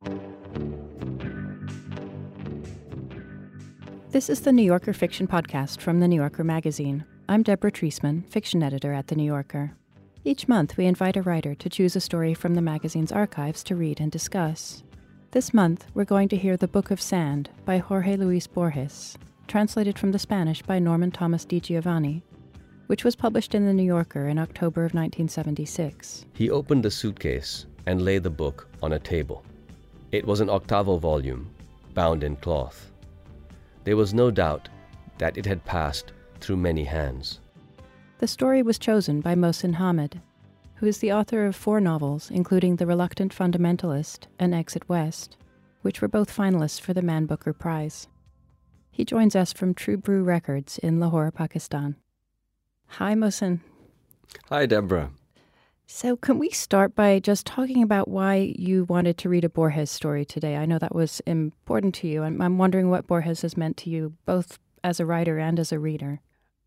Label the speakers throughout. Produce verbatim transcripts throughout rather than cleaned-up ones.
Speaker 1: This is the New Yorker Fiction Podcast from The New Yorker magazine. I'm Deborah Treisman, fiction editor at The New Yorker. Each month, we invite a writer to choose a story from the magazine's archives to read and discuss. This month, we're going to hear The Book of Sand by Jorge Luis Borges, translated from the Spanish by Norman Thomas Di Giovanni, which was published in The New Yorker in October of nineteen seventy-six.
Speaker 2: He opened the suitcase and laid the book on a table. It was an octavo volume, bound in cloth. There was no doubt that it had passed through many hands.
Speaker 1: The story was chosen by Mohsin Hamid, who is the author of four novels, including The Reluctant Fundamentalist and Exit West, which were both finalists for the Man Booker Prize. He joins us from True Brew Records in Lahore, Pakistan. Hi, Mohsin.
Speaker 2: Hi, Deborah.
Speaker 1: So can we start by just talking about why you wanted to read a Borges story today? I know that was important to you. I'm, I'm wondering what Borges has meant to you, both as a writer and as a reader.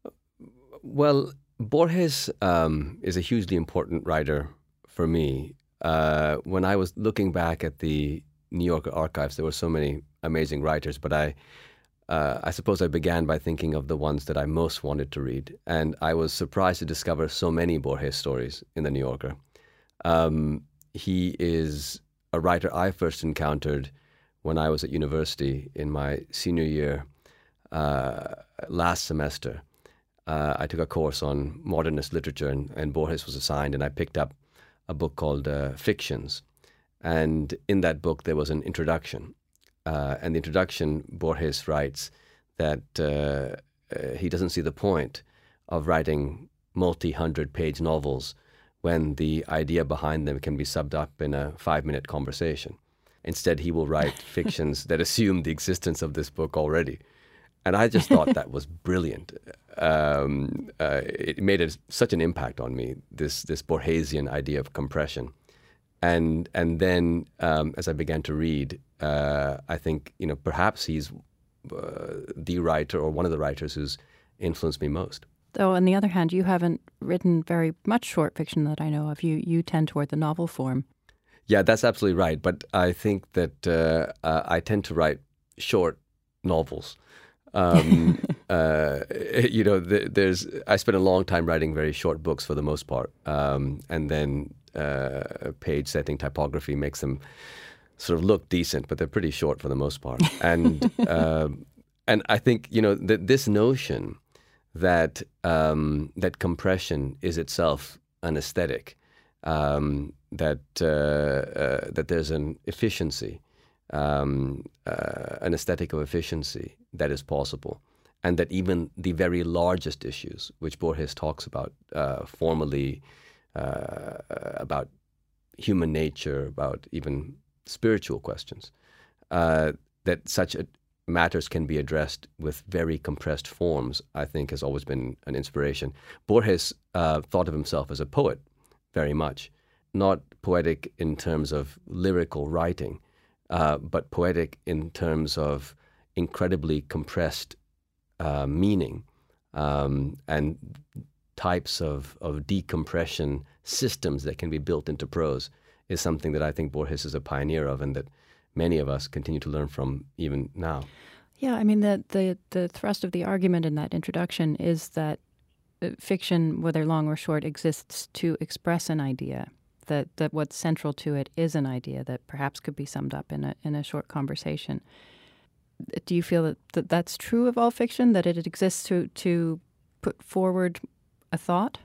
Speaker 2: Well, Borges um, is a hugely important writer for me. Uh, when I was looking back at the New Yorker archives, there were so many amazing writers, but I Uh, I suppose I began by thinking of the ones that I most wanted to read, and I was surprised to discover so many Borges stories in The New Yorker. Um, he is a writer I first encountered when I was at university in my senior year uh, last semester. Uh, I took a course on modernist literature, and, and Borges was assigned, and I picked up a book called uh, Fictions. And in that book, there was an introduction. Uh, and the introduction, Borges writes that uh, uh, he doesn't see the point of writing multi-hundred page novels when the idea behind them can be summed up in a five-minute conversation. Instead, he will write fictions that assume the existence of this book already. And I just thought that was brilliant. Um, uh, it made a, such an impact on me, this this Borgesian idea of compression. And and then um, as I began to read, uh, I think, you know, perhaps he's uh, the writer or one of the writers who's influenced me most.
Speaker 1: Though, on the other hand, you haven't written very much short fiction that I know of. You you tend toward the novel form.
Speaker 2: Yeah, that's absolutely right. But I think that uh, uh, I tend to write short novels. Um, uh, you know, th- there's I spent a long time writing very short books for the most part, um, and then uh, page setting typography makes them sort of look decent, but they're pretty short for the most part. And uh, and I think, you know, that this notion that um, that compression is itself an aesthetic, um, that uh, uh, that there's an efficiency, um, uh, an aesthetic of efficiency that is possible, and that even the very largest issues, which Borges talks about uh, formally, uh, about human nature, about even spiritual questions, uh, that such a, matters can be addressed with very compressed forms, I think has always been an inspiration. Borges uh, thought of himself as a poet very much, not poetic in terms of lyrical writing, uh, but poetic in terms of incredibly compressed uh, meaning um, and types of, of decompression systems that can be built into prose is something that I think Borges is a pioneer of, and that many of us continue to learn from even now.
Speaker 1: Yeah, I mean, the the, the thrust of the argument in that introduction is that fiction, whether long or short, exists to express an idea, that, that what's central to it is an idea that perhaps could be summed up in a in a short conversation. Do you feel that, that that's true of all fiction, that it exists to, to put forward a thought?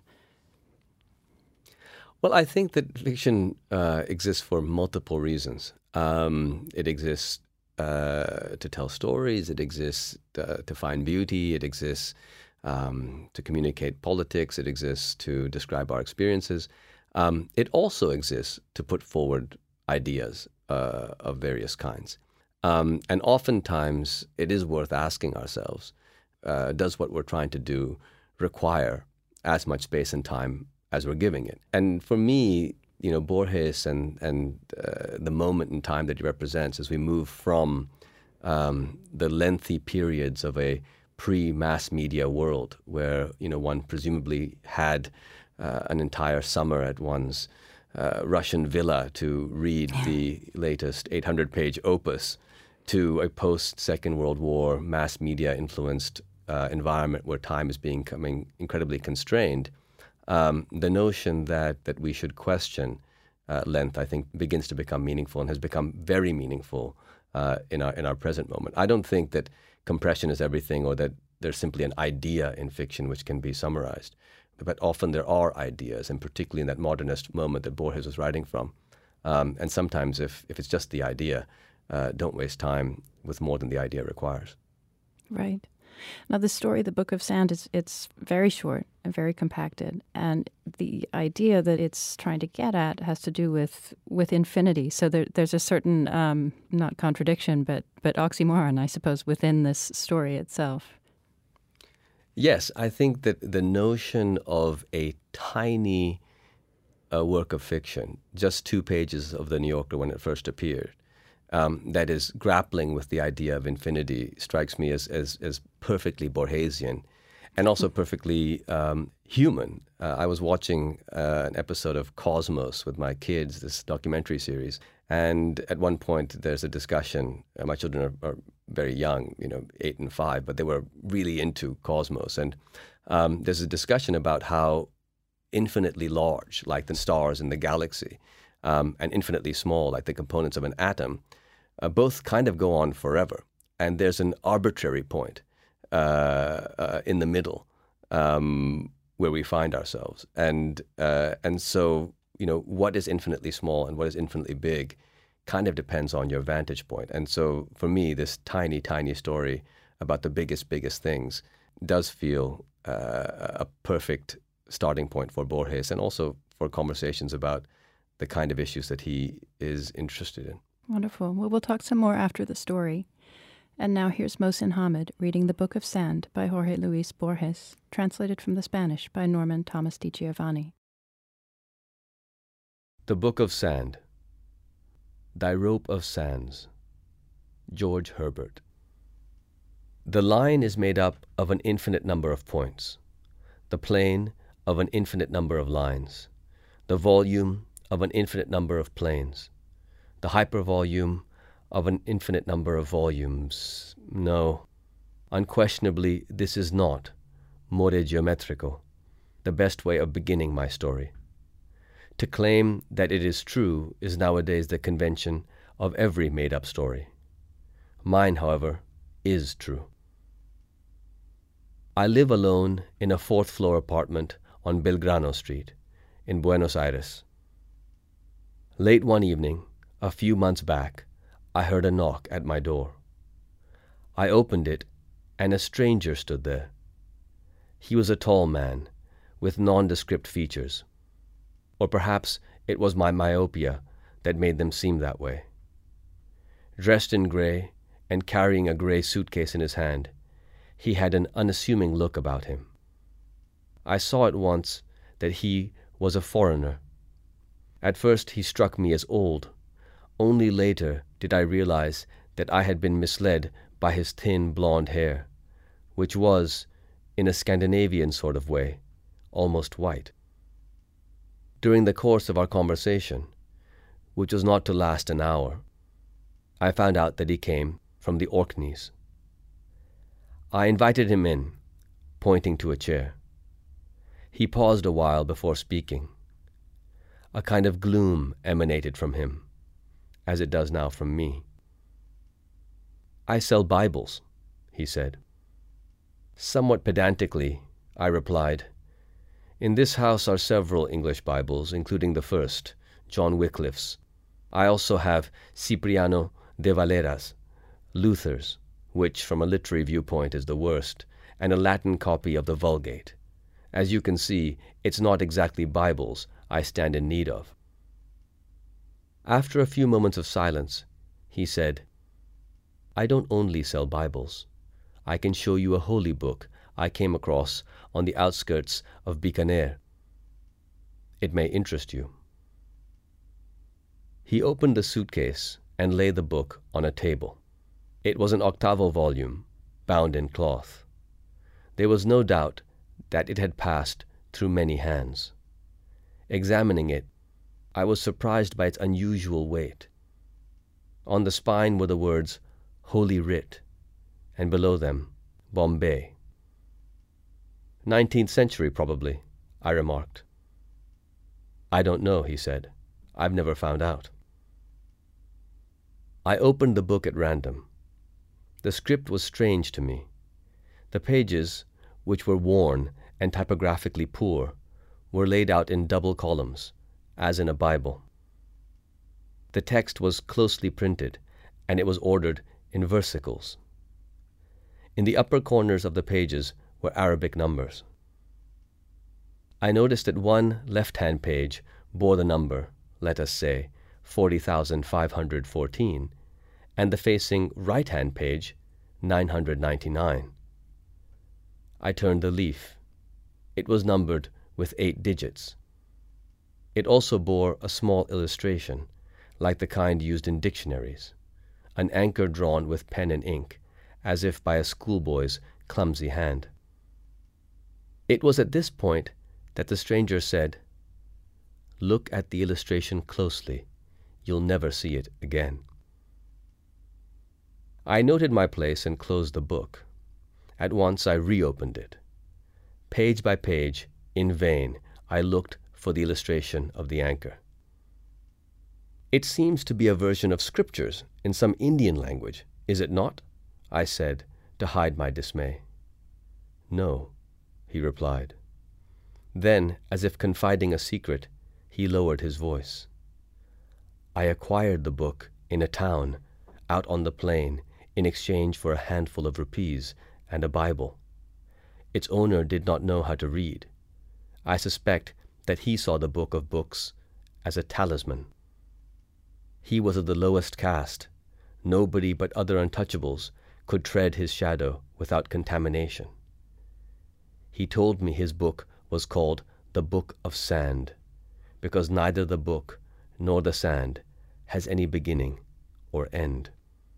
Speaker 2: Well, I think that fiction uh, exists for multiple reasons. Um, it exists uh, to tell stories. It exists uh, to find beauty. It exists um, to communicate politics. It exists to describe our experiences. Um, it also exists to put forward ideas uh, of various kinds. Um, and oftentimes, it is worth asking ourselves, uh, does what we're trying to do require as much space and time as we're giving it? And for me, you know, Borges and and uh, the moment in time that he represents as we move from um, the lengthy periods of a pre-mass media world where, you know, one presumably had uh, an entire summer at one's uh, Russian villa to read the latest eight hundred page opus to a post-Second World War mass media-influenced uh, environment where time is becoming incredibly constrained, um, the notion that, that we should question uh, length, I think, begins to become meaningful and has become very meaningful uh, in our in our present moment. I don't think that compression is everything, or that there's simply an idea in fiction which can be summarized. But often there are ideas, and particularly in that modernist moment that Borges was writing from. Um, and sometimes if, if it's just the idea, uh, don't waste time with more than the idea requires.
Speaker 1: Right. Now, the story, The Book of Sand, is it's very short and very compacted. And the idea that it's trying to get at has to do with, with infinity. So there, there's a certain, um, not contradiction, but, but oxymoron, I suppose, within this story itself.
Speaker 2: Yes, I think that the notion of a tiny uh, work of fiction, just two pages of The New Yorker when it first appeared, um, that is grappling with the idea of infinity, strikes me as, as, as perfectly Borgesian and also perfectly um, human. Uh, I was watching uh, an episode of Cosmos with my kids, this documentary series, and at one point there's a discussion. Uh, my children are, are very young, you know, eight and five, but they were really into Cosmos. And um, there's a discussion about how infinitely large, like the stars in the galaxy, um, and infinitely small, like the components of an atom, uh, both kind of go on forever. And there's an arbitrary point uh, uh, in the middle um, where we find ourselves. And uh, and so, you know, what is infinitely small and what is infinitely big kind of depends on your vantage point. And so for me, this tiny, tiny story about the biggest, biggest things does feel uh, a perfect starting point for Borges, and also for conversations about the kind of issues that he is interested in.
Speaker 1: Wonderful. Well, we'll talk some more after the story. And now here's Mohsin Hamid reading The Book of Sand by Jorge Luis Borges, translated from the Spanish by Norman Thomas Di Giovanni.
Speaker 2: The Book of Sand. Thy Rope of Sands. George Herbert. The line is made up of an infinite number of points, the plane of an infinite number of lines, the volume of an infinite number of planes, the hypervolume of an infinite number of volumes. No, unquestionably this is not, more geometrical, the best way of beginning my story. To claim that it is true is nowadays the convention of every made-up story. Mine, however, is true. I live alone in a fourth-floor apartment on Belgrano Street in Buenos Aires. Late one evening, a few months back, I heard a knock at my door. I opened it, and a stranger stood there. He was a tall man, with nondescript features. Or perhaps it was my myopia that made them seem that way. Dressed in gray, and carrying a gray suitcase in his hand, he had an unassuming look about him. I saw at once that he was a foreigner. At first he struck me as old. Only later did I realize that I had been misled by his thin blonde hair, which was, in a Scandinavian sort of way, almost white. During the course of our conversation, which was not to last an hour, I found out that he came from the Orkneys. I invited him in, pointing to a chair. He paused a while before speaking. A kind of gloom emanated from him, as it does now from me. I sell Bibles, he said. Somewhat pedantically, I replied, in this house are several English Bibles, including the first, John Wycliffe's. I also have Cipriano de Valera's, Luther's, which from a literary viewpoint is the worst, and a Latin copy of the Vulgate. As you can see, it's not exactly Bibles I stand in need of. After a few moments of silence, he said, I don't only sell Bibles. I can show you a holy book I came across on the outskirts of Bikaner. It may interest you. He opened the suitcase and laid the book on a table. It was an octavo volume, bound in cloth. There was no doubt that it had passed through many hands. Examining it, I was surprised by its unusual weight. On the spine were the words, Holy Writ, and below them, Bombay. Nineteenth century, probably, I remarked. I don't know, he said. I've never found out. I opened the book at random. The script was strange to me. The pages, which were worn and typographically poor, were laid out in double columns, as in a Bible. The text was closely printed, and it was ordered in versicles. In the upper corners of the pages were Arabic numbers. I noticed that one left-hand page bore the number, let us say, forty thousand five hundred fourteen, and the facing right-hand page, nine hundred ninety-nine. I turned the leaf. It was numbered with eight digits. It also bore a small illustration, like the kind used in dictionaries, an anchor drawn with pen and ink, as if by a schoolboy's clumsy hand. It was at this point that the stranger said, "Look at the illustration closely. You'll never see it again." I noted my place and closed the book. At once I reopened it. Page by page, in vain, I looked for the illustration of the anchor. "It seems to be a version of scriptures in some Indian language, is it not?" I said, to hide my dismay. "No," he replied. Then, as if confiding a secret, he lowered his voice. "I acquired the book in a town, out on the plain, in exchange for a handful of rupees and a Bible. Its owner did not know how to read. I suspect that he saw the book of books as a talisman. He was of the lowest caste. Nobody but other untouchables could tread his shadow without contamination. He told me his book was called the Book of Sand, because neither the book nor the sand has any beginning or end."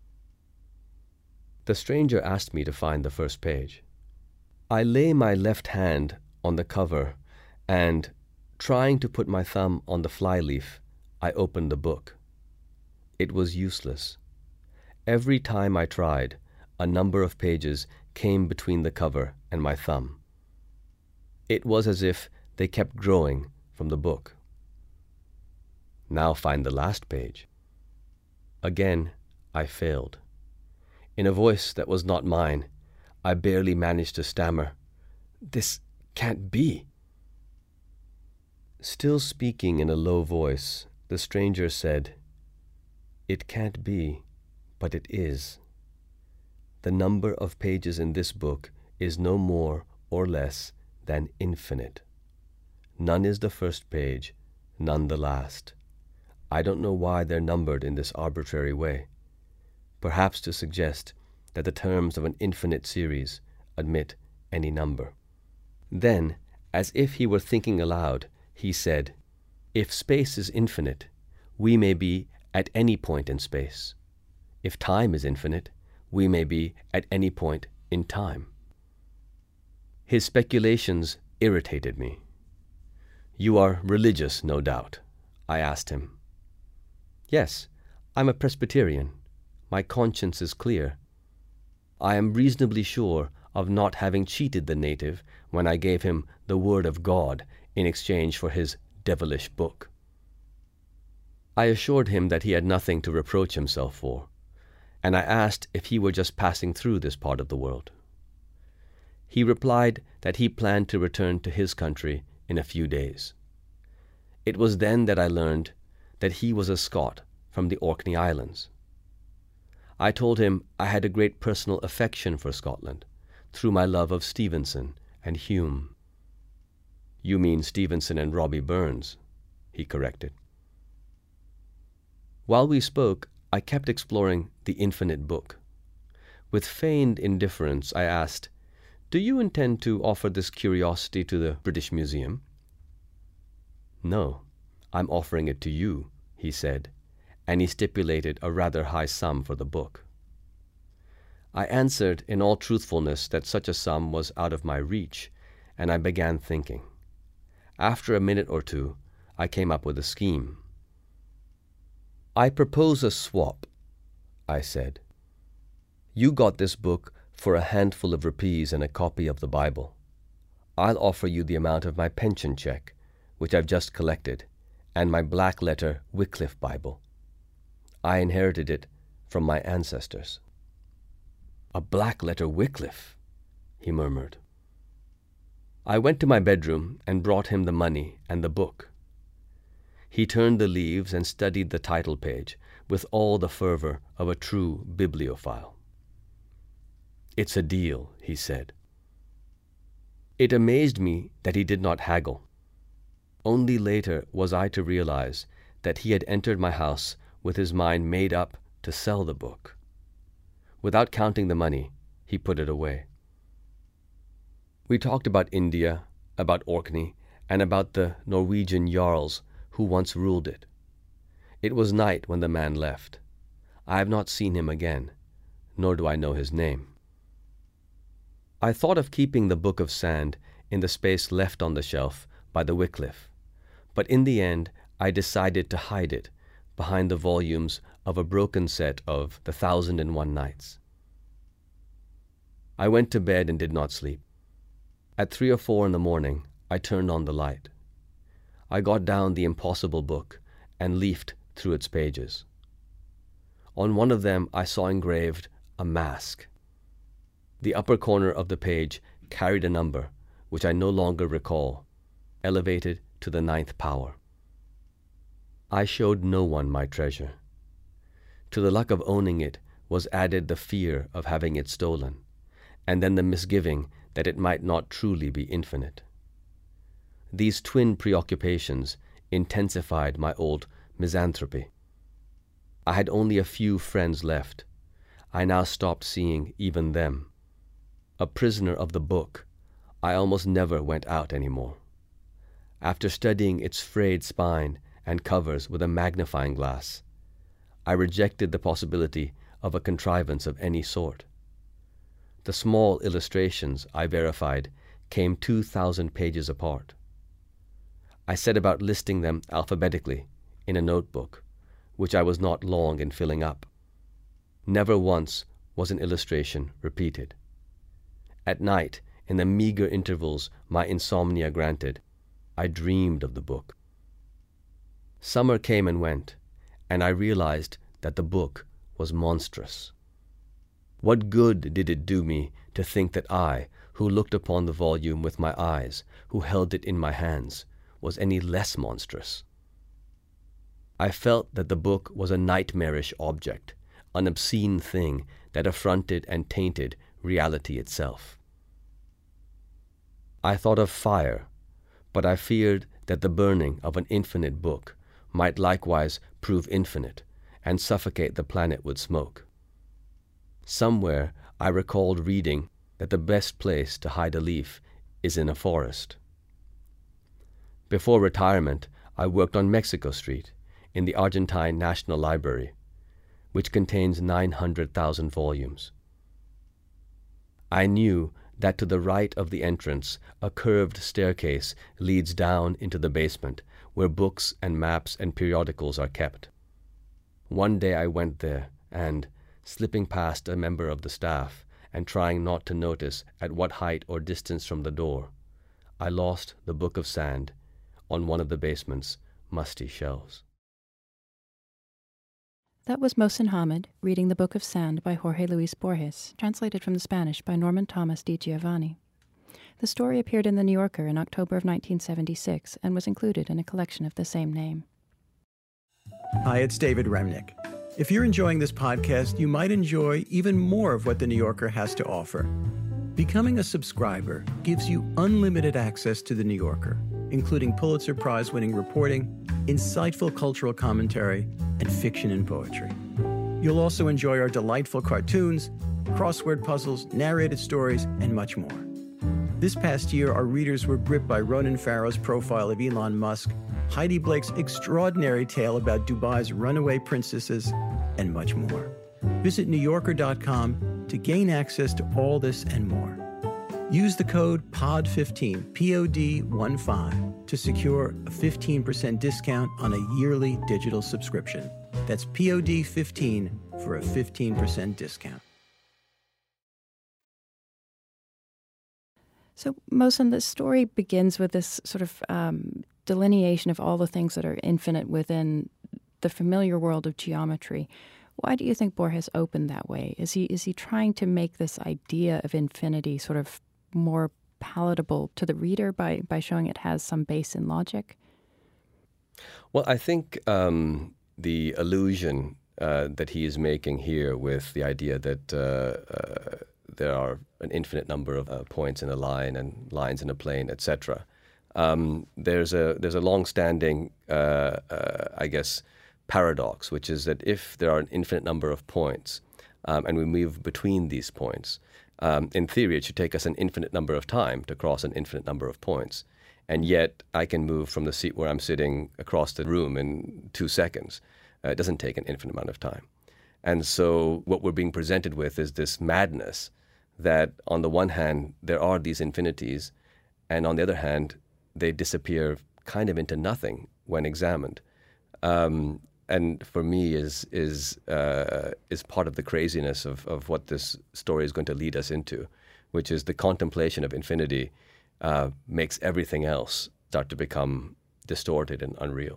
Speaker 2: The stranger asked me to find the first page. I lay my left hand on the cover and, trying to put my thumb on the flyleaf, I opened the book. It was useless. Every time I tried, a number of pages came between the cover and my thumb. It was as if they kept growing from the book. "Now find the last page." Again, I failed. In a voice that was not mine, I barely managed to stammer, "This can't be." Still speaking in a low voice, the stranger said, "It can't be, but it is. The number of pages in this book is no more or less than infinite. None is the first page, none the last. I don't know why they're numbered in this arbitrary way. Perhaps to suggest that the terms of an infinite series admit any number." Then, as if he were thinking aloud, he said, "If space is infinite, we may be at any point in space. If time is infinite, we may be at any point in time." His speculations irritated me. "You are religious, no doubt?" I asked him. "Yes, I'm a Presbyterian. My conscience is clear. I am reasonably sure of not having cheated the native when I gave him the word of God in exchange for his devilish book." I assured him that he had nothing to reproach himself for, and I asked if he were just passing through this part of the world. He replied that he planned to return to his country in a few days. It was then that I learned that he was a Scot from the Orkney Islands. I told him I had a great personal affection for Scotland, through my love of Stevenson and Hume. "You mean Stevenson and Robbie Burns," he corrected. While we spoke, I kept exploring the infinite book. With feigned indifference, I asked, "Do you intend to offer this curiosity to the British Museum?" "No, I'm offering it to you," he said, and he stipulated a rather high sum for the book. I answered in all truthfulness that such a sum was out of my reach, and I began thinking. After a minute or two, I came up with a scheme. "I propose a swap," I said. "You got this book for a handful of rupees and a copy of the Bible. I'll offer you the amount of my pension check, which I've just collected, and my black-letter Wycliffe Bible. I inherited it from my ancestors." "A black-letter Wycliffe," he murmured. I went to my bedroom and brought him the money and the book. He turned the leaves and studied the title page with all the fervor of a true bibliophile. "It's a deal," he said. It amazed me that he did not haggle. Only later was I to realize that he had entered my house with his mind made up to sell the book. Without counting the money, he put it away. We talked about India, about Orkney, and about the Norwegian Jarls who once ruled it. It was night when the man left. I have not seen him again, nor do I know his name. I thought of keeping the Book of Sand in the space left on the shelf by the Wycliffe, but in the end I decided to hide it behind the volumes of a broken set of The Thousand and One Nights. I went to bed and did not sleep. At three or four in the morning, I turned on the light. I got down the impossible book and leafed through its pages. On one of them I saw engraved a mask. The upper corner of the page carried a number, which I no longer recall, elevated to the ninth power. I showed no one my treasure. To the luck of owning it was added the fear of having it stolen, and then the misgiving that it might not truly be infinite. These twin preoccupations intensified my old misanthropy. I had only a few friends left. I now stopped seeing even them. A prisoner of the book, I almost never went out anymore. After studying its frayed spine and covers with a magnifying glass, I rejected the possibility of a contrivance of any sort. The small illustrations, I verified, came two thousand pages apart. I set about listing them alphabetically in a notebook, which I was not long in filling up. Never once was an illustration repeated. At night, in the meager intervals my insomnia granted, I dreamed of the book. Summer came and went, and I realized that the book was monstrous. What good did it do me to think that I, who looked upon the volume with my eyes, who held it in my hands, was any less monstrous? I felt that the book was a nightmarish object, an obscene thing that affronted and tainted reality itself. I thought of fire, but I feared that the burning of an infinite book might likewise prove infinite and suffocate the planet with smoke. Somewhere I recalled reading that the best place to hide a leaf is in a forest. Before retirement, I worked on Mexico Street in the Argentine National Library, which contains nine hundred thousand volumes. I knew that to the right of the entrance a curved staircase leads down into the basement where books and maps and periodicals are kept. One day I went there and, slipping past a member of the staff and trying not to notice at what height or distance from the door, I lost the Book of Sand on one of the basement's musty shelves.
Speaker 1: That was Mohsin Hamid reading The Book of Sand by Jorge Luis Borges, translated from the Spanish by Norman Thomas Di Giovanni. The story appeared in The New Yorker in October of nineteen seventy-six and was included in a collection of the same name.
Speaker 3: Hi, it's David Remnick. If you're enjoying this podcast, you might enjoy even more of what The New Yorker has to offer. Becoming a subscriber gives you unlimited access to The New Yorker, including Pulitzer Prize-winning reporting, insightful cultural commentary, and fiction and poetry. You'll also enjoy our delightful cartoons, crossword puzzles, narrated stories, and much more. This past year, our readers were gripped by Ronan Farrow's profile of Elon Musk, Heidi Blake's extraordinary tale about Dubai's runaway princesses, and much more. Visit New Yorker dot com to gain access to all this and more. Use the code P O D fifteen, P O D fifteen, to secure a fifteen percent discount on a yearly digital subscription. That's P O D fifteen for a fifteen percent discount.
Speaker 1: So, Mohsen, the story begins with this sort of um, delineation of all the things that are infinite within the familiar world of geometry. Why do you think Borges opened that way? Is he is he trying to make this idea of infinity sort of more palatable to the reader by, by showing it has some base in logic?
Speaker 2: Well, I think um, the allusion uh, that he is making here with the idea that uh, uh, there are an infinite number of uh, points in a line and lines in a plane, et cetera. Um, there's a there's a long-standing, uh, uh, I guess, paradox, which is that if there are an infinite number of points um, and we move between these points, um, in theory, it should take us an infinite number of time to cross an infinite number of points. And yet I can move from the seat where I'm sitting across the room in two seconds. Uh, it doesn't take an infinite amount of time. And so what we're being presented with is this madness that on the one hand, there are these infinities, and on the other hand, they disappear kind of into nothing when examined. Um, and for me is is uh, is part of the craziness of, of what this story is going to lead us into, which is the contemplation of infinity uh, makes everything else start to become distorted and unreal.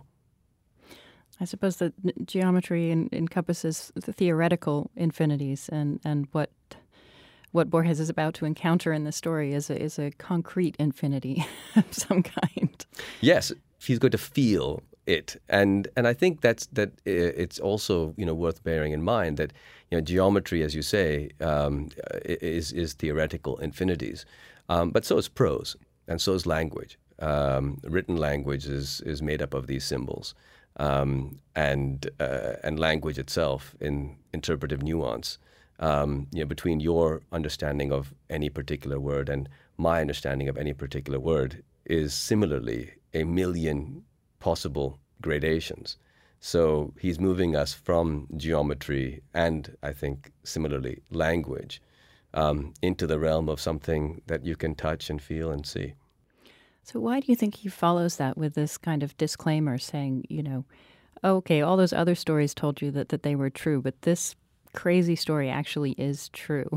Speaker 1: I suppose that geometry en- encompasses the theoretical infinities, and, and what what Borges is about to encounter in the story is a, is a concrete infinity of some kind.
Speaker 2: Yes, he's going to feel it, and and I think that's that. It's also, you know, worth bearing in mind that, you know, geometry, as you say, um, is is theoretical infinities, um, but so is prose, and so is language. Um, written language is is made up of these symbols. Um, and uh, and language itself in interpretive nuance, um, you know, between your understanding of any particular word and my understanding of any particular word is similarly a million possible gradations. So he's moving us from geometry and, I think, similarly, language um, into the realm of something that you can touch and feel and see.
Speaker 1: So why do you think he follows that with this kind of disclaimer saying, you know, okay, all those other stories told you that, that they were true, but this crazy story actually is true?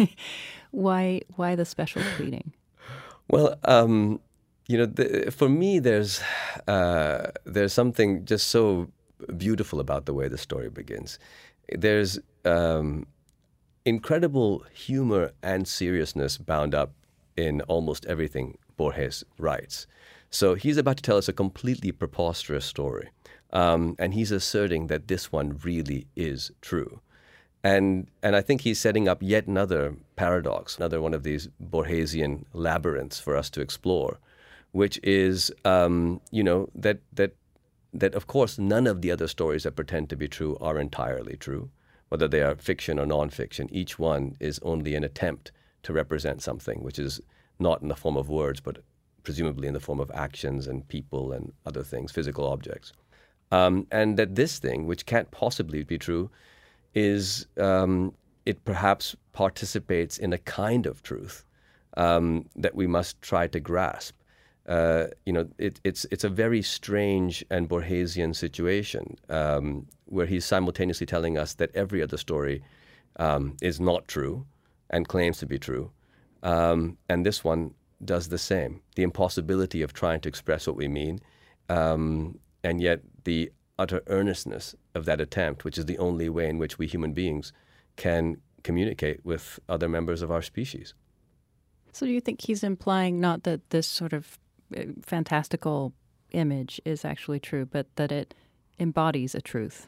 Speaker 1: why why the special pleading?
Speaker 2: Well, um, you know, the, for me, there's uh, there's something just so beautiful about the way the story begins. There's um, incredible humor and seriousness bound up in almost everything Borges writes. So he's about to tell us a completely preposterous story. Um, and he's asserting that this one really is true. And and I think he's setting up yet another paradox, another one of these Borgesian labyrinths for us to explore, which is, um, you know, that that that of course none of the other stories that pretend to be true are entirely true, whether they are fiction or nonfiction. Each one is only an attempt to represent something, which is not in the form of words, but presumably in the form of actions and people and other things, physical objects. Um, and that this thing, which can't possibly be true, is um, it perhaps participates in a kind of truth um, that we must try to grasp. Uh, you know, it, it's it's a very strange and Borgesian situation um, where he's simultaneously telling us that every other story um, is not true and claims to be true. Um, and this one does the same. The impossibility of trying to express what we mean, um, and yet the utter earnestness of that attempt, which is the only way in which we human beings can communicate with other members of our species.
Speaker 1: So do you think he's implying not that this sort of fantastical image is actually true, but that it embodies a truth?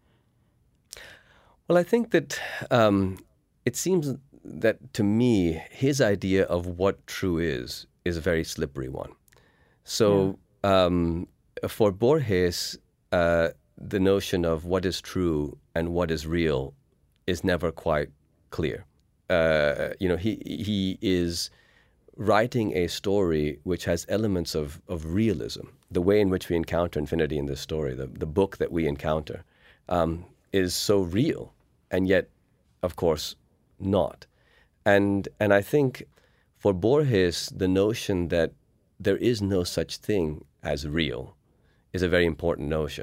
Speaker 2: Well, I think that um, it seems that to me, his idea of what true is is a very slippery one. So yeah. um, for Borges, uh, the notion of what is true and what is real is never quite clear. Uh, you know, he he is writing a story which has elements of, of realism. The way in which we encounter infinity in this story, the, the book that we encounter, um, is so real, and yet, of course, not. And and I think for Borges, the notion that there is no such thing as real is a very important notion.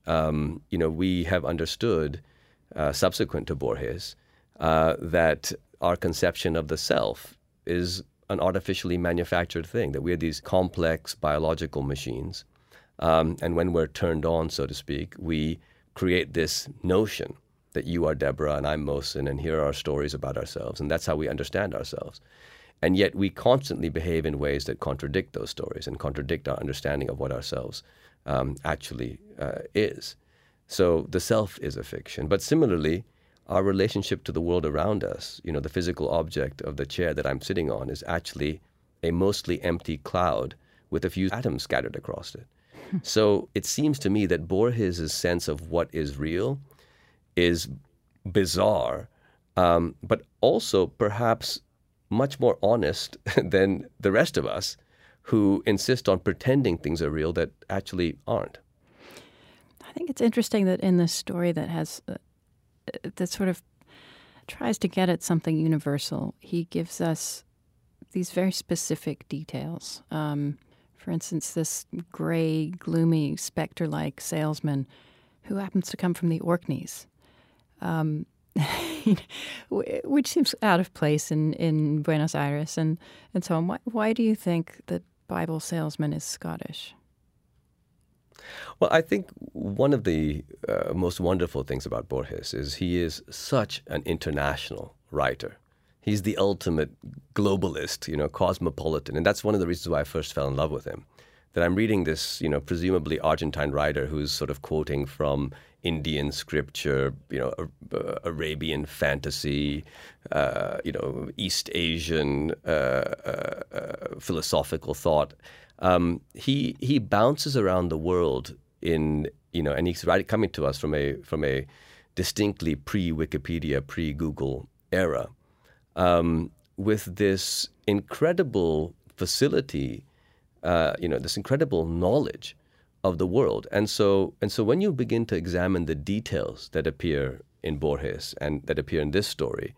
Speaker 2: um, you know, we have understood, uh, subsequent to Borges, uh, that our conception of the self is an artificially manufactured thing, that we are these complex biological machines. Um, and when we're turned on, so to speak, we create this notion that you are Deborah and I'm Mohsen, and here are our stories about ourselves, and that's how we understand ourselves. And yet we constantly behave in ways that contradict those stories and contradict our understanding of what ourselves um, actually uh, is. So the self is a fiction. But similarly, our relationship to the world around us, you know, the physical object of the chair that I'm sitting on is actually a mostly empty cloud with a few atoms scattered across it. So it seems to me that Borges' sense of what is real is bizarre, um, but also perhaps much more honest than the rest of us who insist on pretending things are real that actually aren't.
Speaker 1: I think it's interesting that in this story that has, uh, that sort of tries to get at something universal, he gives us these very specific details. Um, for instance, this gray, gloomy, specter-like salesman who happens to come from the Orkneys, um, which seems out of place in, in Buenos Aires and, and so on. Why, why do you think the Bible salesman is Scottish?
Speaker 2: Well, I think one of the uh, most wonderful things about Borges is he is such an international writer. He's the ultimate globalist, you know, cosmopolitan. And that's one of the reasons why I first fell in love with him. That I'm reading this, you know, presumably Argentine writer who's sort of quoting from Indian scripture, you know, uh, Arabian fantasy, uh, you know, East Asian uh, uh, uh, philosophical thought. Um, he he bounces around the world in, you know, and he's writing, coming to us from a from a distinctly pre-Wikipedia, pre-Google era, um, with this incredible facility, uh, you know, this incredible knowledge of the world. And so and so when you begin to examine the details that appear in Borges and that appear in this story,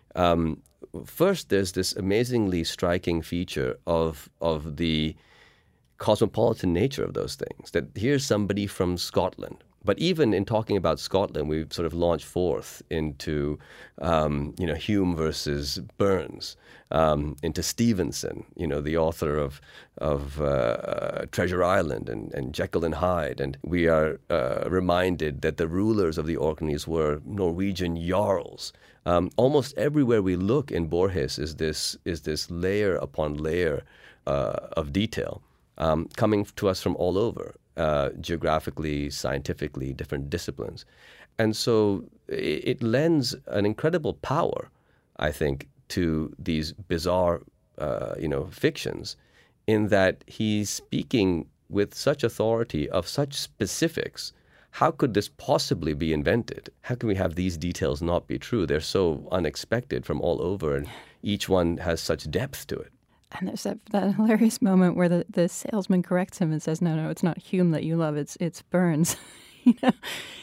Speaker 2: um, first there's this amazingly striking feature of of the cosmopolitan nature of those things, that here's somebody from Scotland. But even in talking about Scotland, we've sort of launched forth into, um, you know, Hume versus Burns, um, into Stevenson, you know, the author of of uh, Treasure Island and, and Jekyll and Hyde. And we are uh, reminded that the rulers of the Orkneys were Norwegian jarls. Um, almost everywhere we look in Borges is this is this layer upon layer uh, of detail. Um, coming to us from all over, uh, geographically, scientifically, different disciplines. And so it, it lends an incredible power, I think, to these bizarre, uh, you know, fictions, in that he's speaking with such authority of such specifics. How could this possibly be invented? How can we have these details not be true? They're so unexpected from all over, and each one has such depth to it.
Speaker 1: And there's that, that hilarious moment where the, the salesman corrects him and says, no, no, it's not Hume that you love, it's it's Burns. You know?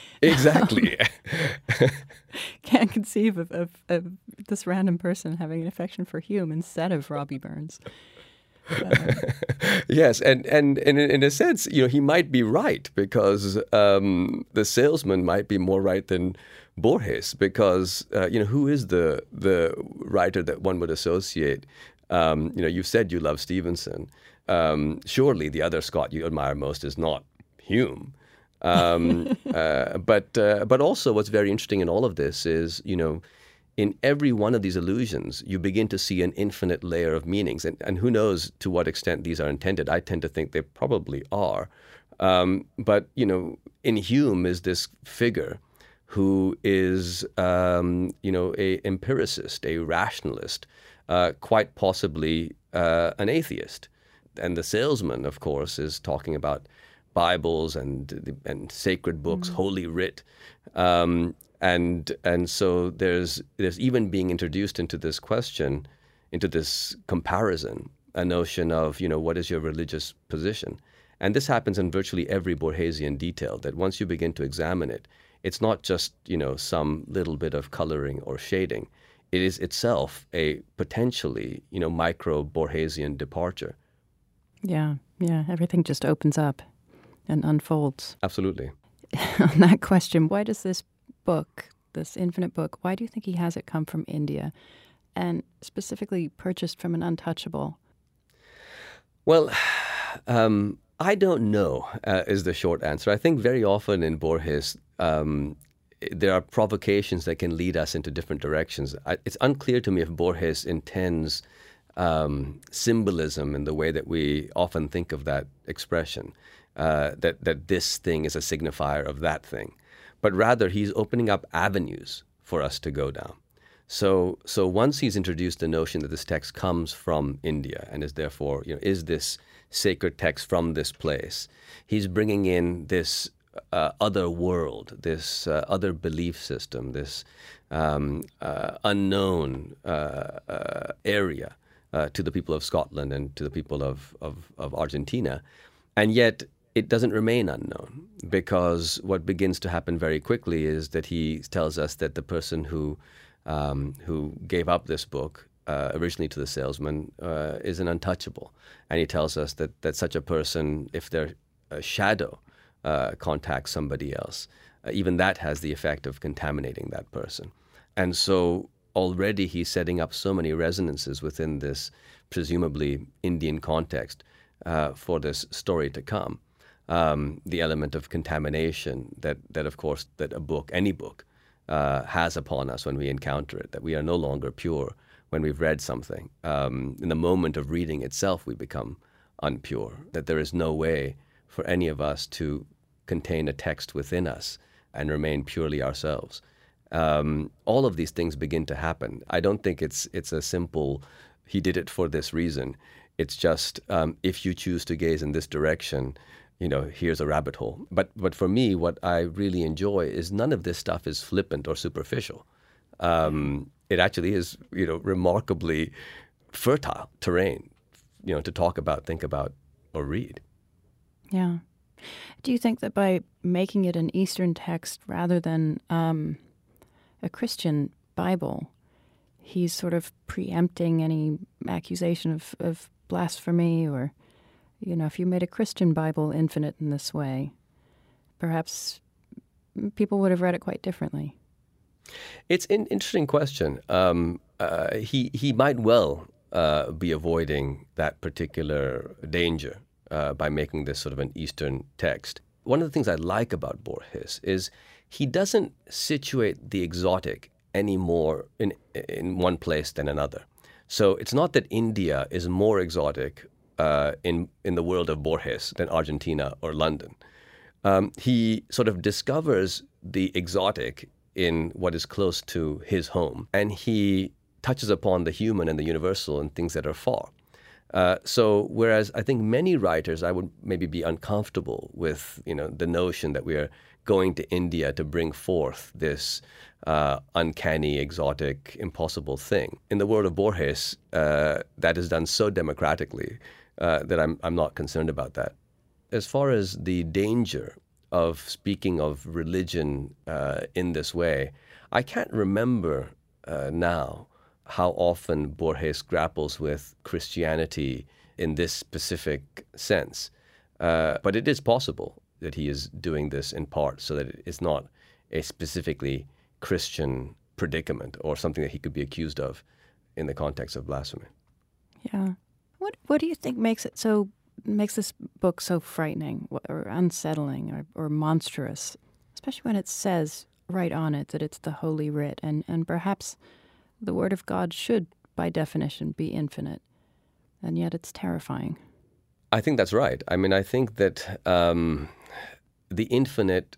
Speaker 2: Exactly.
Speaker 1: Um, can't conceive of, of, of this random person having an affection for Hume instead of Robbie Burns. Um,
Speaker 2: yes, and, and, and in a sense, you know, he might be right, because um, the salesman might be more right than Borges, because, uh, you know, who is the the writer that one would associate? Um, you know, you've said you love Stevenson. Um, surely the other Scot you admire most is not Hume. Um, uh, but uh, but also what's very interesting in all of this is, you know, in every one of these allusions, you begin to see an infinite layer of meanings. And, and who knows to what extent these are intended. I tend to think they probably are. Um, but, you know, in Hume is this figure who is, um, you know, a empiricist, a rationalist, Uh, quite possibly uh, an atheist. And the salesman, of course, is talking about Bibles and and sacred books, mm. Holy Writ. Um, and and so there's there's even being introduced into this question, into this comparison, a notion of, you know, what is your religious position? And this happens in virtually every Borgesian detail, that once you begin to examine it, it's not just, you know, some little bit of coloring or shading. It is itself a potentially, you know, micro-Borgesian departure.
Speaker 1: Yeah, yeah. Everything just opens up and unfolds.
Speaker 2: Absolutely.
Speaker 1: on that question, why does this book, this Infinite book, why do you think he has it come from India and specifically purchased from an untouchable?
Speaker 2: Well, um, I don't know, uh, is the short answer. I think very often in Borges, um, there are provocations that can lead us into different directions. I, it's unclear to me if Borges intends um, symbolism in the way that we often think of that expression, uh, that, that this thing is a signifier of that thing. But rather, he's opening up avenues for us to go down. So, so once he's introduced the notion that this text comes from India and is therefore, you know, is this sacred text from this place, he's bringing in this uh, other world, this uh, other belief system, this um, uh, unknown uh, uh, area uh, to the people of Scotland and to the people of, of, of Argentina. And yet, it doesn't remain unknown, because what begins to happen very quickly is that he tells us that the person who Um, who gave up this book uh, originally to the salesman uh, is an untouchable. And he tells us that, that such a person, if their uh, shadow uh, contacts somebody else, uh, even that has the effect of contaminating that person. And so already he's setting up so many resonances within this presumably Indian context uh, for this story to come. Um, the element of contamination that, that, of course, that a book, any book, Uh, has upon us when we encounter it, that we are no longer pure when we've read something. Um, in the moment of reading itself, we become unpure, that there is no way for any of us to contain a text within us and remain purely ourselves. Um, all of these things begin to happen. I don't think it's it's a simple, he did it for this reason. It's just, um, if you choose to gaze in this direction, you know, here's a rabbit hole. But but for me, what I really enjoy is none of this stuff is flippant or superficial. Um, it actually is, you know, remarkably fertile terrain, you know, to talk about, think about, or read.
Speaker 1: Yeah. Do you think that by making it an Eastern text rather than um, a Christian Bible, he's sort of preempting any accusation of, of blasphemy, or, you know, if you made a Christian Bible infinite in this way, perhaps people would have read it quite differently?
Speaker 2: It's an interesting question. Um, uh, he he might well uh, be avoiding that particular danger uh, by making this sort of an Eastern text. One of the things I like about Borges is he doesn't situate the exotic any more in in one place than another. So it's not that India is more exotic Uh, in, in the world of Borges than Argentina or London. Um, he sort of discovers the exotic in what is close to his home, and he touches upon the human and the universal and things that are far. Uh, so whereas I think many writers, I would maybe be uncomfortable with, you know, the notion that we are going to India to bring forth this uh, uncanny, exotic, impossible thing. In the world of Borges, uh, that is done so democratically Uh, that I'm I'm not concerned about that. As far as the danger of speaking of religion uh, in this way, I can't remember uh, now how often Borges grapples with Christianity in this specific sense. Uh, but it is possible that he is doing this in part so that it's not a specifically Christian predicament or something that he could be accused of in the context of blasphemy.
Speaker 1: Yeah. What What do you think makes it so makes this book so frightening or unsettling or, or monstrous, especially when it says right on it that it's the Holy Writ, and, and perhaps the Word of God should, by definition, be infinite, and yet it's terrifying?
Speaker 2: I think that's right. I mean, I think that um, the infinite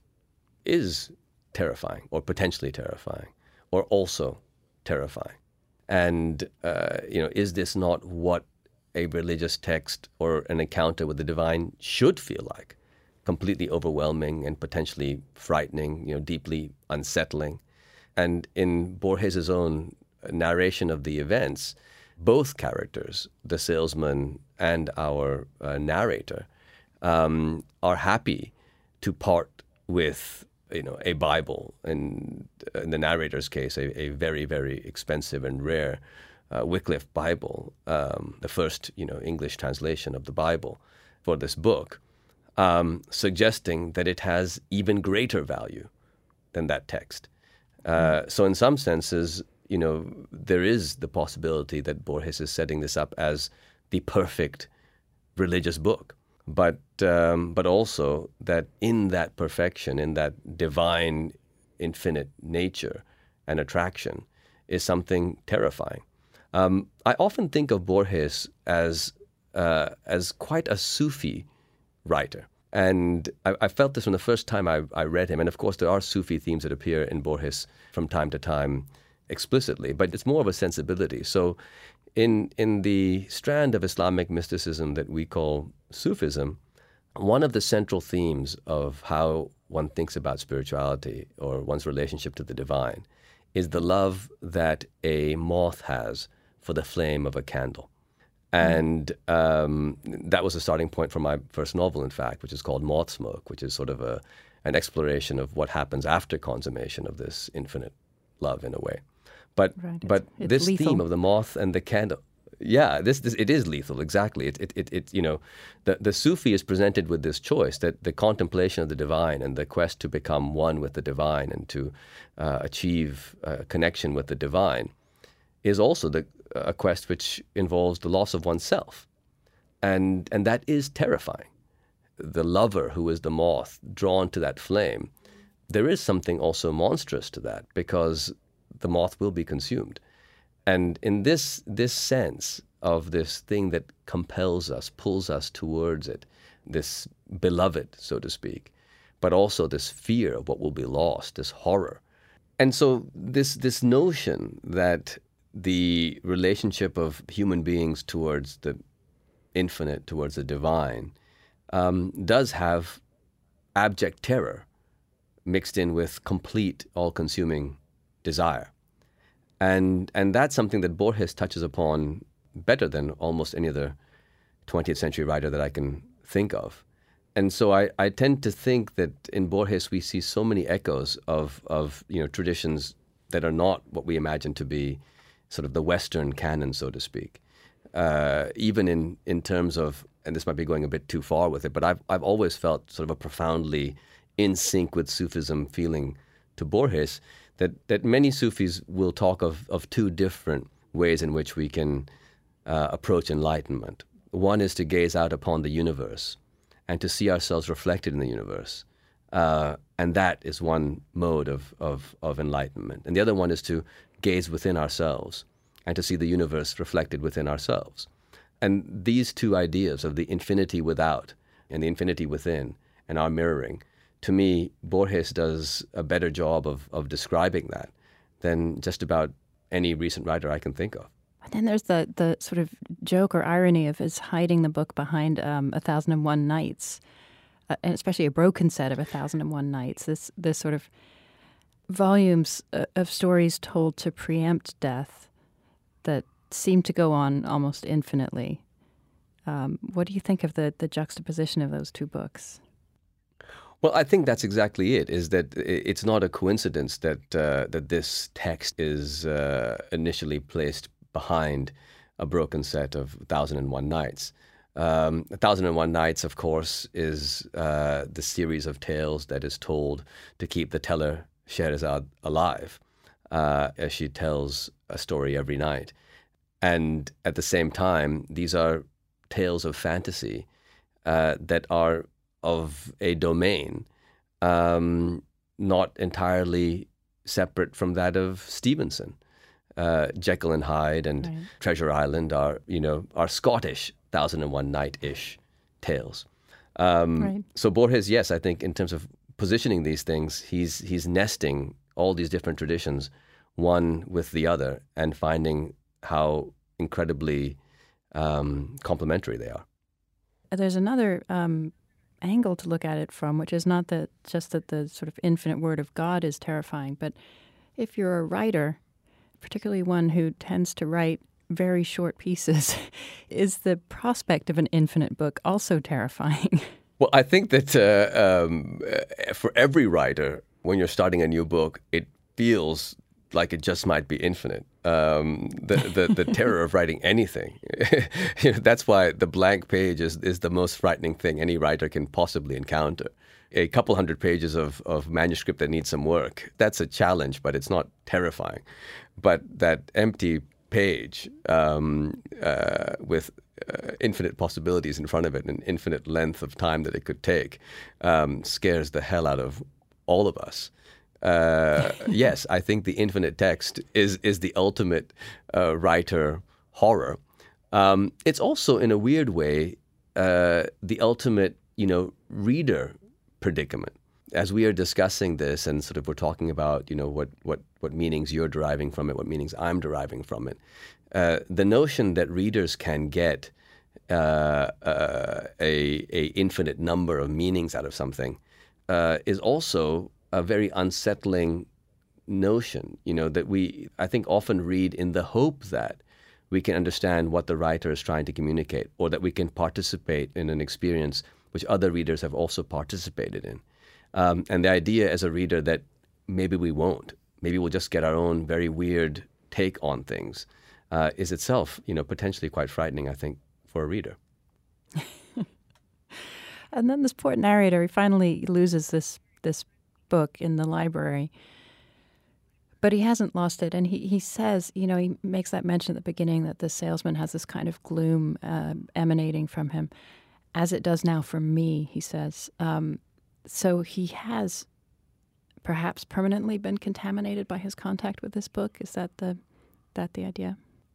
Speaker 2: is terrifying, or potentially terrifying, or also terrifying. And, uh, you know, is this not what a religious text or an encounter with the divine should feel like? Completely overwhelming and potentially frightening, you know, deeply unsettling. And in Borges' own narration of the events, both characters, the salesman and our uh, narrator, um, are happy to part with, you know, a Bible, and in the narrator's case, a, a very, very expensive and rare Uh, Wycliffe Bible, um, the first, you know, English translation of the Bible for this book. um, suggesting that it has even greater value than that text. Uh, so in some senses, you know, there is the possibility that Borges is setting this up as the perfect religious book, but um, but also that in that perfection, in that divine, infinite nature and attraction, is something terrifying. Um, I often think of Borges as uh, as quite a Sufi writer. And I, I felt this from the first time I, I read him. And of course, there are Sufi themes that appear in Borges from time to time explicitly, but it's more of a sensibility. So in in the strand of Islamic mysticism that we call Sufism, one of the central themes of how one thinks about spirituality or one's relationship to the divine is the love that a moth has for the flame of a candle. And um, that was the starting point for my first novel, in fact, which is called Moth Smoke, which is sort of a an exploration of what happens after consummation of this infinite love, in a way. But
Speaker 1: right.
Speaker 2: but
Speaker 1: it's, it's
Speaker 2: this
Speaker 1: lethal.
Speaker 2: theme of the moth and the candle, yeah, this, this it is lethal, exactly. It it it, it you know, the the Sufi is presented with this choice that the contemplation of the divine and the quest to become one with the divine and to uh, achieve a connection with the divine is also the a quest which involves the loss of oneself. And and that is terrifying. The lover who is the moth drawn to that flame, there is something also monstrous to that because the moth will be consumed. And in this this sense of this thing that compels us, pulls us towards it, this beloved, so to speak, but also this fear of what will be lost, this horror. And so this this notion that the relationship of human beings towards the infinite, towards the divine, um, does have abject terror mixed in with complete, all-consuming desire. And and that's something that Borges touches upon better than almost any other twentieth century writer that I can think of. And so I, I tend to think that in Borges we see so many echoes of, of you know traditions that are not what we imagine to be sort of the Western canon, so to speak. Uh, even in, in terms of, and this might be going a bit too far with it, but I've I've always felt sort of a profoundly in sync with Sufism feeling to Borges, that, that many Sufis will talk of, of two different ways in which we can uh, approach enlightenment. One is to gaze out upon the universe and to see ourselves reflected in the universe. Uh, and that is one mode of, of, of enlightenment. And the other one is to gaze within ourselves and to see the universe reflected within ourselves. And these two ideas of the infinity without and the infinity within and our mirroring, to me, Borges does a better job of, of describing that than just about any recent writer I can think of.
Speaker 1: And then there's the, the sort of joke or irony of his hiding the book behind um, A Thousand and One Nights, uh, and especially a broken set of A Thousand and One Nights, this, this sort of volumes of stories told to preempt death that seem to go on almost infinitely. Um, what do you think of the, the juxtaposition of those two books?
Speaker 2: Well, I think that's exactly it, is that it's not a coincidence that uh, that this text is uh, initially placed behind a broken set of A Thousand and One Nights. Um, A Thousand and One Nights, of course, is uh, the series of tales that is told to keep the teller Scheherazade alive uh, as she tells a story every night. And at the same time, these are tales of fantasy uh, that are of a domain um, not entirely separate from that of Stevenson. Uh, Jekyll and Hyde and right. Treasure Island are, you know, are Scottish Thousand and One Night-ish tales. Um, right. So Borges, yes, I think in terms of positioning these things, he's he's nesting all these different traditions, one with the other, and finding how incredibly um, complementary they are.
Speaker 1: There's another um, angle to look at it from, which is not that just that the sort of infinite word of God is terrifying, but if you're a writer, particularly one who tends to write very short pieces, is the prospect of an infinite book also terrifying?
Speaker 2: Well, I think that uh, um, for every writer, when you're starting a new book, it feels like it just might be infinite. Um, the, the the terror of writing anything. You know, that's why the blank page is, is the most frightening thing any writer can possibly encounter. A couple hundred pages of, of manuscript that needs some work, that's a challenge, but it's not terrifying. But that empty page um, uh, with uh, infinite possibilities in front of it and infinite length of time that it could take um, scares the hell out of all of us. Uh, yes, I think the infinite text is is the ultimate uh, writer horror. Um, it's also, in a weird way, uh, the ultimate, you know, reader predicament. As we are discussing this and sort of we're talking about, you know, what what what meanings you're deriving from it, what meanings I'm deriving from it, uh, the notion that readers can get uh, uh, a a infinite number of meanings out of something uh, is also a very unsettling notion, you know, that we, I think, often read in the hope that we can understand what the writer is trying to communicate, or that we can participate in an experience which other readers have also participated in. Um, and the idea as a reader that maybe we won't, maybe we'll just get our own very weird take on things, uh, is itself, you know, potentially quite frightening, I think, for a reader.
Speaker 1: And then this poor narrator, he finally loses this this book in the library, but he hasn't lost it. And he, he says, you know, he makes that mention at the beginning that the salesman has this kind of gloom uh, emanating from him, as it does now from me, he says. Um, so he has perhaps permanently been contaminated by his contact with this book. Is that the that the idea?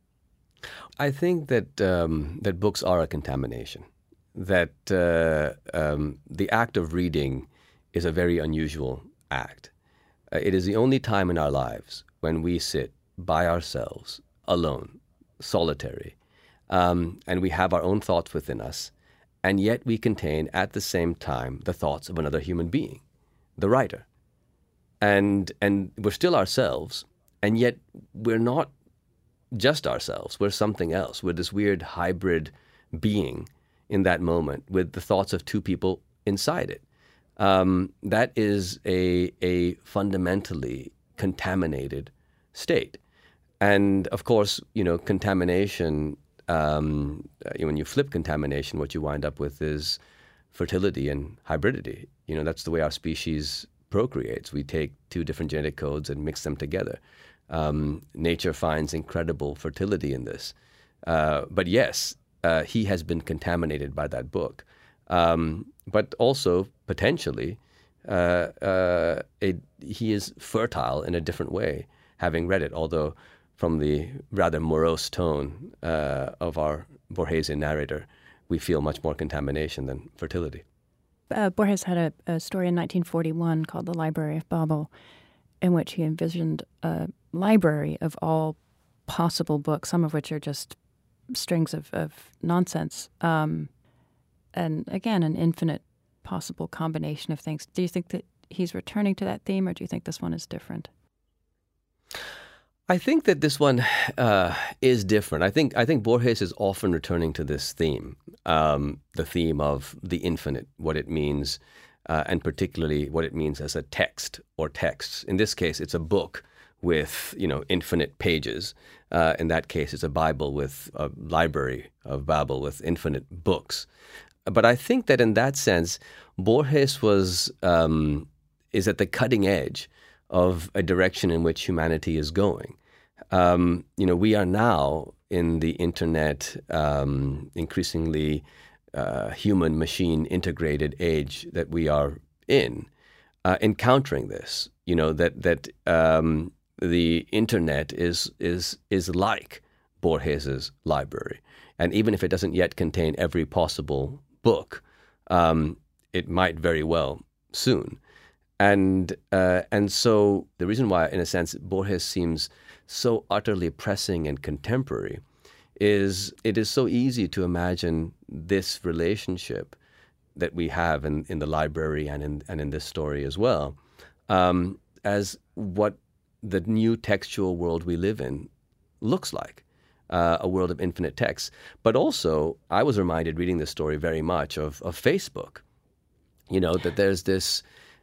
Speaker 2: I think that um, that books are a contamination, that uh, um, the act of reading is a very unusual act. Uh, it is the only time in our lives when we sit by ourselves, alone, solitary, um, and we have our own thoughts within us, and yet we contain at the same time the thoughts of another human being, the writer. And, and we're still ourselves, and yet we're not just ourselves. We're something else. We're this weird hybrid being in that moment with the thoughts of two people inside it. Um, that is a a fundamentally contaminated state. And of course, you know, contamination, um, when you flip contamination, what you wind up with is fertility and hybridity. You know, that's the way our species procreates. We take two different genetic codes and mix them together. Um, nature finds incredible fertility in this. Uh, but yes, uh, he has been contaminated by that book. Um, but also, potentially, uh, uh, it, he is fertile in a different way, having read it, although from the rather morose tone uh, of our Borgesian narrator, we feel much more contamination than fertility.
Speaker 1: Uh, Borges had a, a story in nineteen forty-one called The Library of Babel, in which he envisioned a library of all possible books, some of which are just strings of, of nonsense. Um, and again, an infinite possible combination of things. Do you think that he's returning to that theme, or do you think this one is different?
Speaker 2: I think that this one uh, is different. I think I think Borges is often returning to this theme, um, the theme of the infinite, what it means, uh, and particularly what it means as a text or texts. In this case, it's a book with, you know, infinite pages. Uh, in that case, it's a Bible with a library of Babel with infinite books. But I think that in that sense, Borges was um, is at the cutting edge of a direction in which humanity is going. Um, you know, we are now in the internet, um, increasingly uh, human-machine integrated age that we are in, uh, encountering this. You know, that that um, the internet is is is like Borges's library, and even if it doesn't yet contain every possible book, um, it might very well soon. And uh, and so the reason why, in a sense, Borges seems so utterly pressing and contemporary is it is so easy to imagine this relationship that we have in, in the library and in and in this story as well, um, as what the new textual world we live in looks like. Uh, a world of infinite texts. But also, I was reminded reading this story very much of, of Facebook. You know, that there's this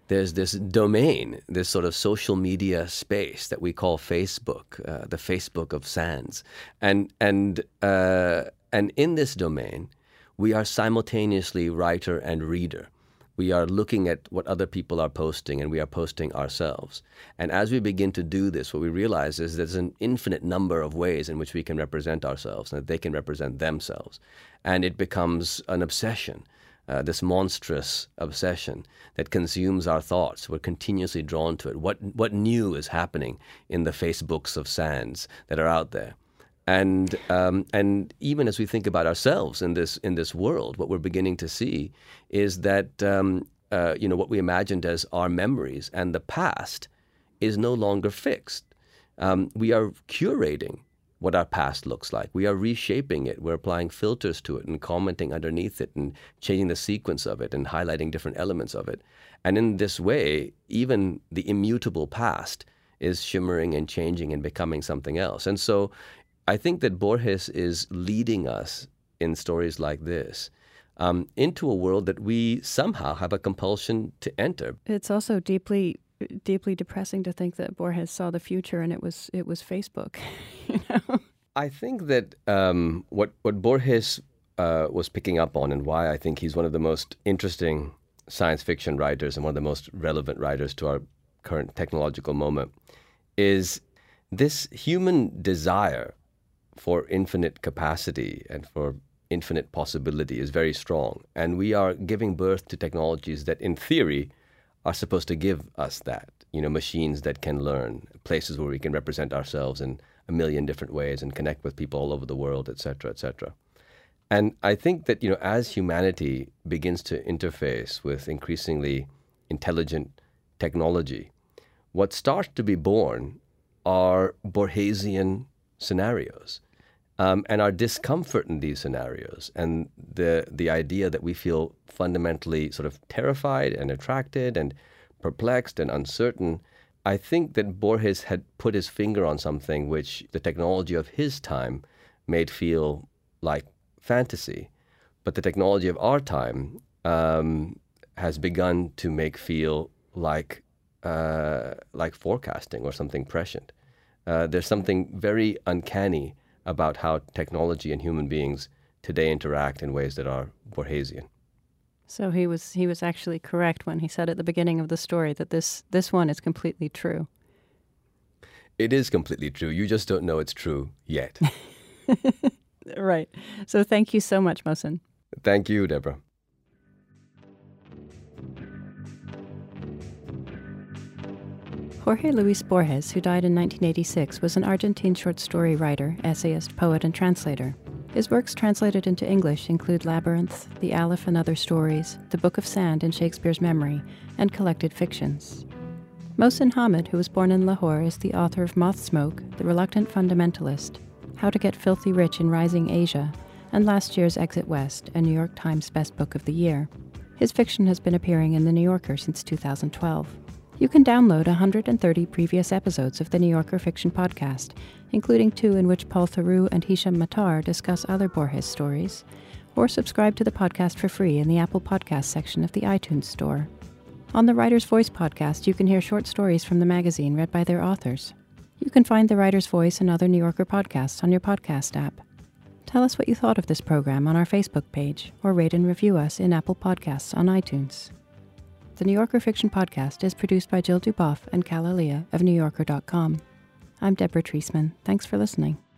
Speaker 2: there's this domain, this sort of social media space that we call Facebook, uh, the Facebook of Sands. And, and, uh, and in this domain, we are simultaneously writer and reader. We are looking at what other people are posting, and we are posting ourselves. And as we begin to do this, what we realize is there's an infinite number of ways in which we can represent ourselves, and that they can represent themselves. And it becomes an obsession, uh, this monstrous obsession that consumes our thoughts. We're continuously drawn to it. What, what new is happening in the Facebooks of Sands that are out there? And um, and even as we think about ourselves in this in this world, what we're beginning to see is that um, uh, you know what we imagined as our memories and the past is no longer fixed. Um, we are curating what our past looks like. We are reshaping it. We're applying filters to it and commenting underneath it and changing the sequence of it and highlighting different elements of it. And in this way, even the immutable past is shimmering and changing and becoming something else. And so I think that Borges is leading us in stories like this um, into a world that we somehow have a compulsion to enter.
Speaker 1: It's also deeply, deeply depressing to think that Borges saw the future and it was it was Facebook. You know?
Speaker 2: I think that um, what what Borges uh, was picking up on, and why I think he's one of the most interesting science fiction writers and one of the most relevant writers to our current technological moment, is this human desire for infinite capacity and for infinite possibility is very strong. And we are giving birth to technologies that, in theory, are supposed to give us that. You know, machines that can learn, places where we can represent ourselves in a million different ways and connect with people all over the world, et cetera, et cetera. And I think that, you know, as humanity begins to interface with increasingly intelligent technology, what starts to be born are Borgesian scenarios, um, and our discomfort in these scenarios, and the the idea that we feel fundamentally sort of terrified and attracted and perplexed and uncertain. I think that Borges had put his finger on something which the technology of his time made feel like fantasy, but the technology of our time um, has begun to make feel like uh, like forecasting or something prescient. Uh, there's something very uncanny about how technology and human beings today interact in ways that are Borgesian.
Speaker 1: So he was he was actually correct when he said at the beginning of the story that this this one is completely true.
Speaker 2: It is completely true. You just don't know it's true yet.
Speaker 1: Right. So thank you so much, Mohsen.
Speaker 2: Thank you, Deborah.
Speaker 1: Jorge Luis Borges, who died in nineteen eighty-six, was an Argentine short story writer, essayist, poet, and translator. His works translated into English include Labyrinth, The Aleph and Other Stories, The Book of Sand in Shakespeare's Memory, and collected fictions. Mohsen Hamid, who was born in Lahore, is the author of Moth Smoke, The Reluctant Fundamentalist, How to Get Filthy Rich in Rising Asia, and last year's Exit West, a New York Times Best Book of the Year. His fiction has been appearing in The New Yorker since two thousand twelve. You can download one hundred thirty previous episodes of the New Yorker Fiction Podcast, including two in which Paul Theroux and Hisham Matar discuss other Borges stories, or subscribe to the podcast for free in the Apple Podcast section of the iTunes Store. On the Writer's Voice podcast, you can hear short stories from the magazine read by their authors. You can find the Writer's Voice and other New Yorker podcasts on your podcast app. Tell us what you thought of this program on our Facebook page, or rate and review us in Apple Podcasts on iTunes. The New Yorker Fiction Podcast is produced by Jill Duboff and Cal Alia of New Yorker dot com. I'm Deborah Treisman. Thanks for listening.